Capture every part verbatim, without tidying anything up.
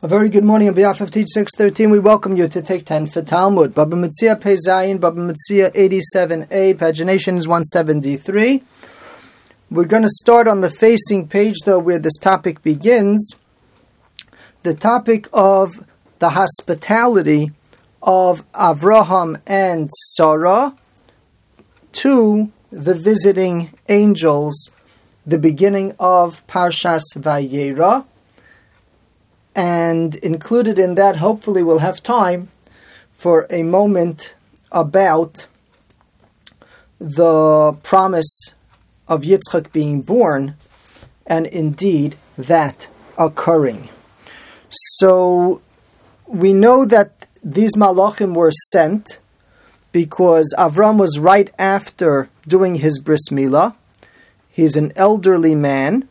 A very good morning on behalf of Teach six thirteen. We welcome you to take ten for Talmud. Baba Metzia Pei Zayin, Baba Metzia eighty-seven A, pagination is one seventy-three. We're going to start on the facing page, though, where this topic begins. The topic of the hospitality of Avraham and Sarah to the visiting angels, the beginning of Parshas Vayera. And included in that, hopefully we'll have time for a moment about the promise of Yitzchak being born, and indeed that occurring. So we know that these malachim were sent because Avram was right after doing his bris milah. He's an elderly man,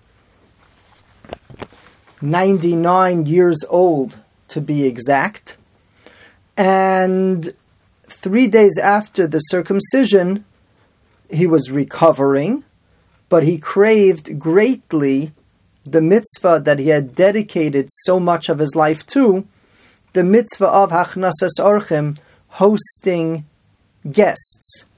ninety-nine years old to be exact, and three days after the circumcision he was recovering, but he craved greatly the mitzvah that he had dedicated so much of his life to, the mitzvah of Hachnasas Orchim, hosting guests.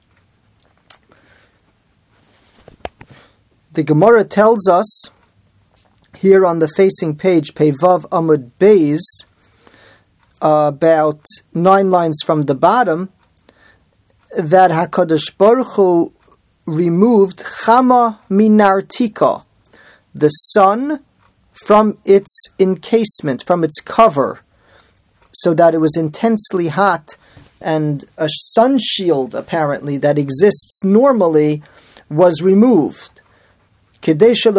The Gemara tells us here on the facing page, Peivav Amud Beis, uh, about nine lines from the bottom, that HaKadosh Baruch Hu removed Chama Minartika, the sun, from its encasement, from its cover, so that it was intensely hot, and a sun shield, apparently, that exists normally, was removed. So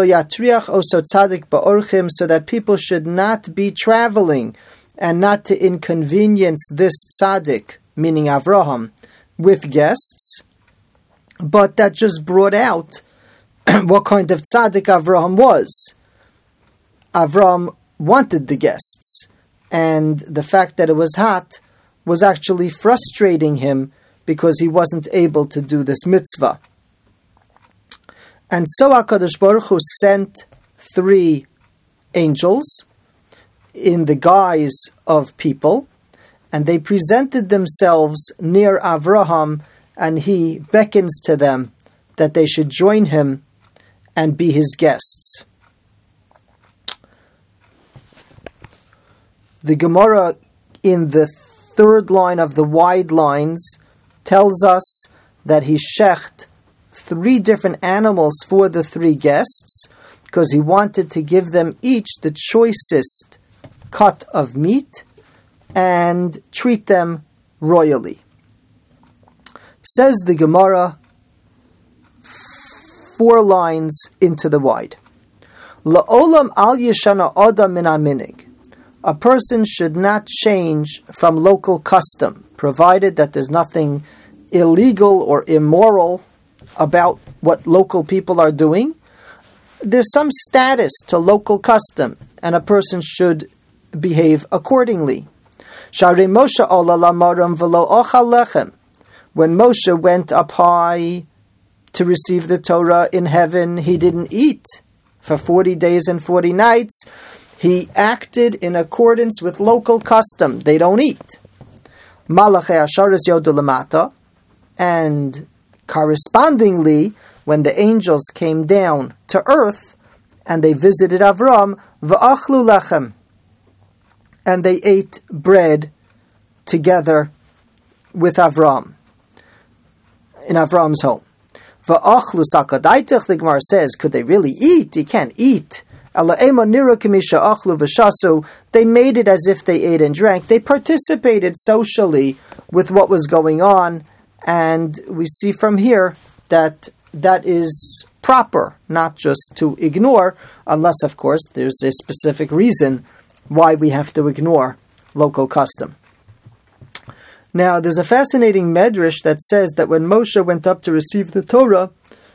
that people should not be traveling and not to inconvenience this tzaddik, meaning Avraham, with guests, but that just brought out what kind of tzaddik Avraham was. Avraham wanted the guests, and the fact that it was hot was actually frustrating him because he wasn't able to do this mitzvah. And so HaKadosh Baruch Hu sent three angels in the guise of people, and they presented themselves near Avraham, and he beckons to them that they should join him and be his guests. The Gemara in the third line of the wide lines tells us that he shecht three different animals for the three guests, because he wanted to give them each the choicest cut of meat and treat them royally. Says the Gemara, four lines into the wide. La'olam al yeshana adam min aminig. A person should not change from local custom, provided that there's nothing illegal or immoral about what local people are doing. There's some status to local custom, and a person should behave accordingly. When Moshe went up high to receive the Torah in heaven, he didn't eat for forty days and forty nights. He acted in accordance with local custom. They don't eat. And correspondingly, when the angels came down to earth and they visited Avram, v'achlu lechem, and they ate bread together with Avram in Avram's home. V'achlu sakadaitich, the Gemara says, could they really eat? You can't eat. They made it as if they ate and drank. They participated socially with what was going on, and we see from here that that is proper, not just to ignore, unless, of course, there's a specific reason why we have to ignore local custom. Now, there's a fascinating medrash that says that when Moshe went up to receive the Torah,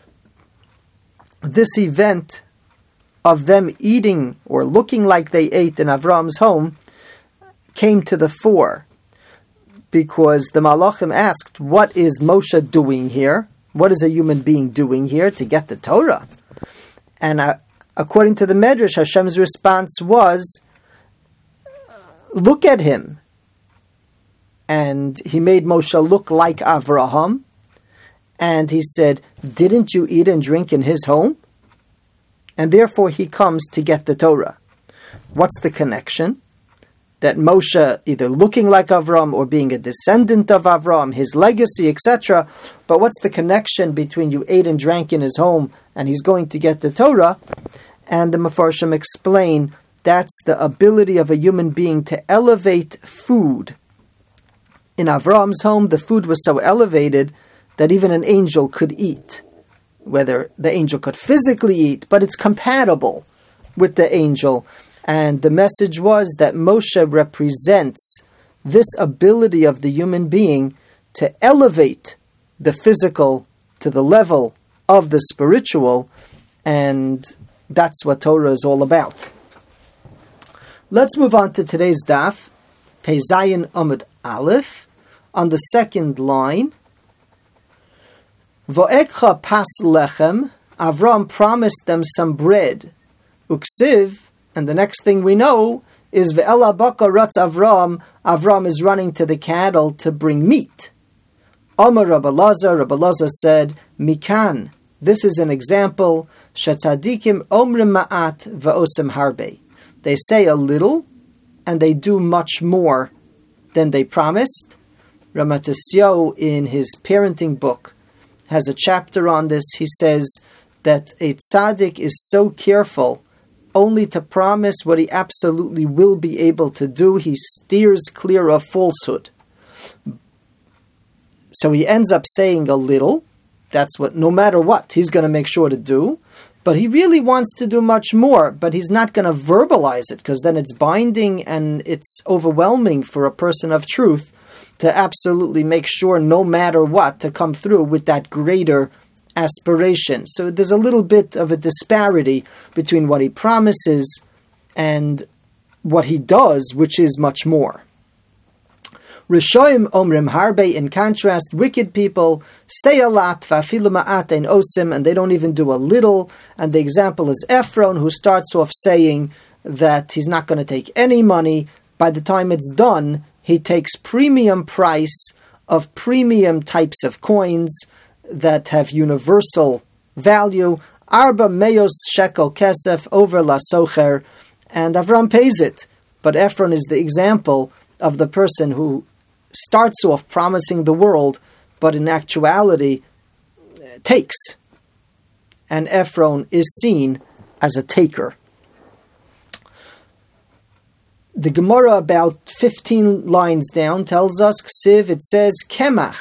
this event of them eating or looking like they ate in Avram's home came to the fore, because the Malachim asked, what is Moshe doing here? What is a human being doing here to get the Torah? And uh, according to the Medrash, Hashem's response was, look at him. And he made Moshe look like Avraham. And he said, didn't you eat and drink in his home? And therefore he comes to get the Torah. What's the connection? That Moshe, either looking like Avram or being a descendant of Avram, his legacy, et cetera. But what's the connection between you ate and drank in his home and he's going to get the Torah? And the Mefarshim explain that's the ability of a human being to elevate food. In Avram's home, the food was so elevated that even an angel could eat. Whether the angel could physically eat, but it's compatible with the angel. And the message was that Moshe represents this ability of the human being to elevate the physical to the level of the spiritual, and that's what Torah is all about. Let's move on to today's daf, Pei Zayin Amud Aleph, on the second line. Vo'ekcha pas lechem, Avram promised them some bread. Uksiv, and the next thing we know is Ve'ela baka ratz Avram, Avram is running to the cattle to bring meat. Amar Rabbi Lazar, Rabbi Lazar said, Mikan, this is an example, Shetzadikim omrim ma'at ve'osem harbe. They say a little, and they do much more than they promised. Ramatisyo, in his parenting book, has a chapter on this. He says that a tzaddik is so careful only to promise what he absolutely will be able to do. He steers clear of falsehood. So he ends up saying a little. That's what, no matter what, he's going to make sure to do. But he really wants to do much more, but he's not going to verbalize it, because then it's binding and it's overwhelming for a person of truth to absolutely make sure, no matter what, to come through with that greater aspiration. So there's a little bit of a disparity between what he promises and what he does, which is much more. Rishoim omrim harbe, in contrast, wicked people say a lot, vafilu ma'at ein osim, and they don't even do a little. And the example is Ephron, who starts off saying that he's not going to take any money. By the time it's done, he takes premium price of premium types of coins that have universal value. Arba meyos shekel kesef over la socher, and Avram pays it. But Ephron is the example of the person who starts off promising the world, but in actuality takes. And Ephron is seen as a taker. The Gemara, about fifteen lines down, tells us, Ksiv, it says, Kemach,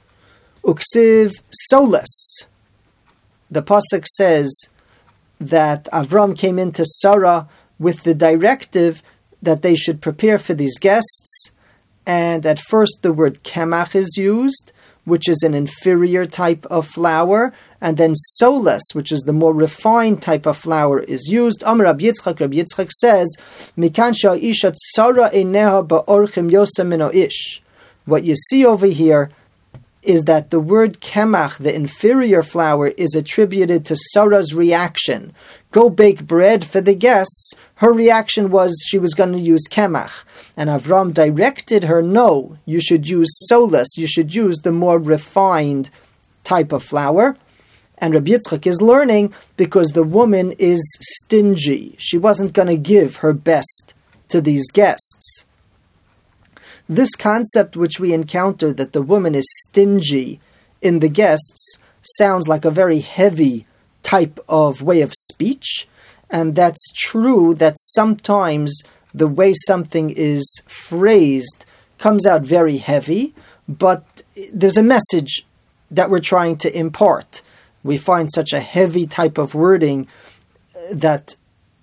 Uksiv Solas. The Pasuk says that Avram came into Sarah with the directive that they should prepare for these guests. And at first the word Kemach is used, which is an inferior type of flour, and then soles, which is the more refined type of flour, is used. Amar Rabbi Yitzchak, Rabbi Yitzchak says, Mikan sha'isha tzara eineha ba'orchim yosem mino ish. What you see over here is that the word kemach, the inferior flour, is attributed to Sarah's reaction. Go bake bread for the guests. Her reaction was she was going to use kemach. And Avram directed her, no, you should use soles, you should use the more refined type of flour. And Rabbi Yitzchak is learning because the woman is stingy. She wasn't going to give her best to these guests. This concept which we encounter, that the woman is stingy in the guests, sounds like a very heavy type of way of speech. And that's true that sometimes the way something is phrased comes out very heavy, but there's a message that we're trying to impart. We find such a heavy type of wording that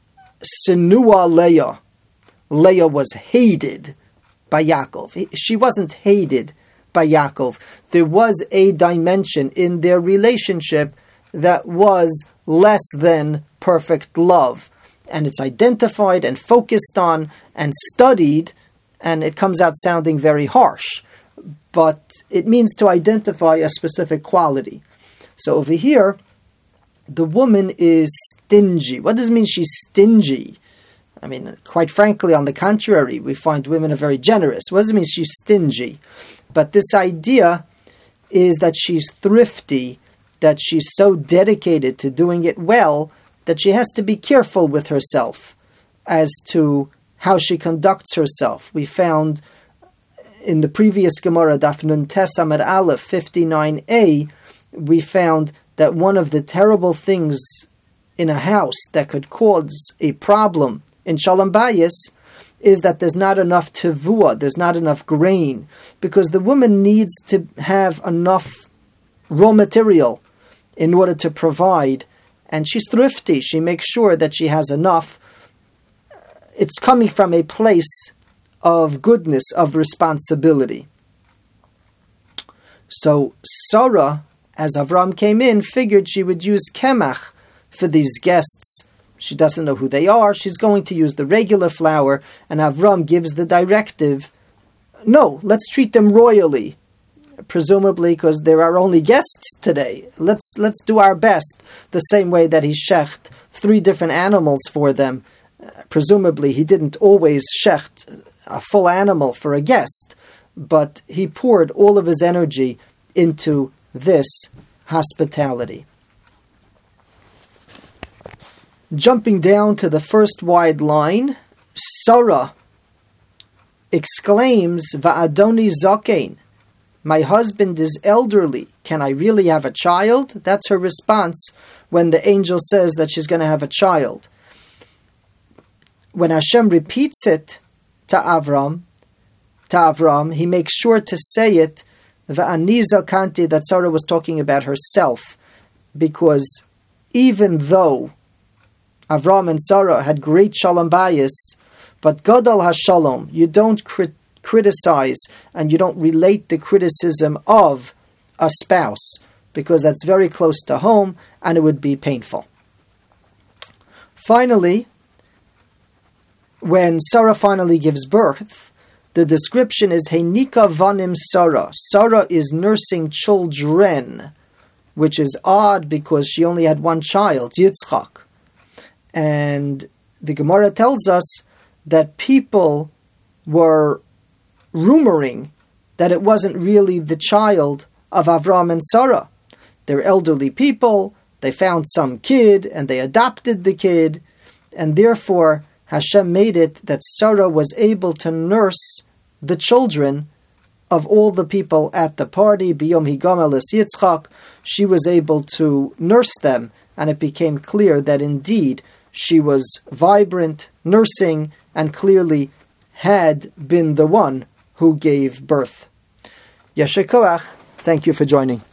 Sinua Leah, Leah was hated by Yaakov. She wasn't hated by Yaakov. There was a dimension in their relationship that was less than perfect love. And it's identified and focused on and studied, and it comes out sounding very harsh. But it means to identify a specific quality. So over here, the woman is stingy. What does it mean she's stingy? I mean, quite frankly, on the contrary, we find women are very generous. What does it mean she's stingy? But this idea is that she's thrifty, that she's so dedicated to doing it well, that she has to be careful with herself as to how she conducts herself. We found in the previous Gemara, Daf Nun Tes Amud Aleph fifty-nine a, we found that one of the terrible things in a house that could cause a problem in Shalom Bayis is that there's not enough tevuah, there's not enough grain, because the woman needs to have enough raw material in order to provide, and she's thrifty. She makes sure that she has enough. It's coming from a place of goodness, of responsibility. So Sarah, as Avram came in, figured she would use kemach for these guests. She doesn't know who they are. She's going to use the regular flour, and Avram gives the directive, no, let's treat them royally, presumably because there are only guests today. Let's let's do our best, the same way that he shecht three different animals for them. Uh, presumably he didn't always shecht a full animal for a guest, but he poured all of his energy into this hospitality. Jumping down to the first wide line, Sarah exclaims, Va'adoni Zakein, my husband is elderly, can I really have a child? That's her response when the angel says that she's going to have a child. When Hashem repeats it to Avram, to Avram, he makes sure to say it, Va'ani Zakanti, that Sarah was talking about herself, because even though Avram and Sarah had great shalom bayis, but Gadol HaShalom, you don't crit- criticize and you don't relate the criticism of a spouse, because that's very close to home and it would be painful. Finally, when Sarah finally gives birth, the description is Heinika Vanim Sarah. Sarah is nursing children, which is odd because she only had one child, Yitzchak. And the Gemara tells us that people were rumoring that it wasn't really the child of Avram and Sarah. They're elderly people, they found some kid and they adopted the kid, and therefore Hashem made it that Sarah was able to nurse the children of all the people at the party. Biyom Higamal es Yitzchak, she was able to nurse them, and it became clear that indeed she was vibrant, nursing, and clearly had been the one who gave birth. Yesher Koach, thank you for joining.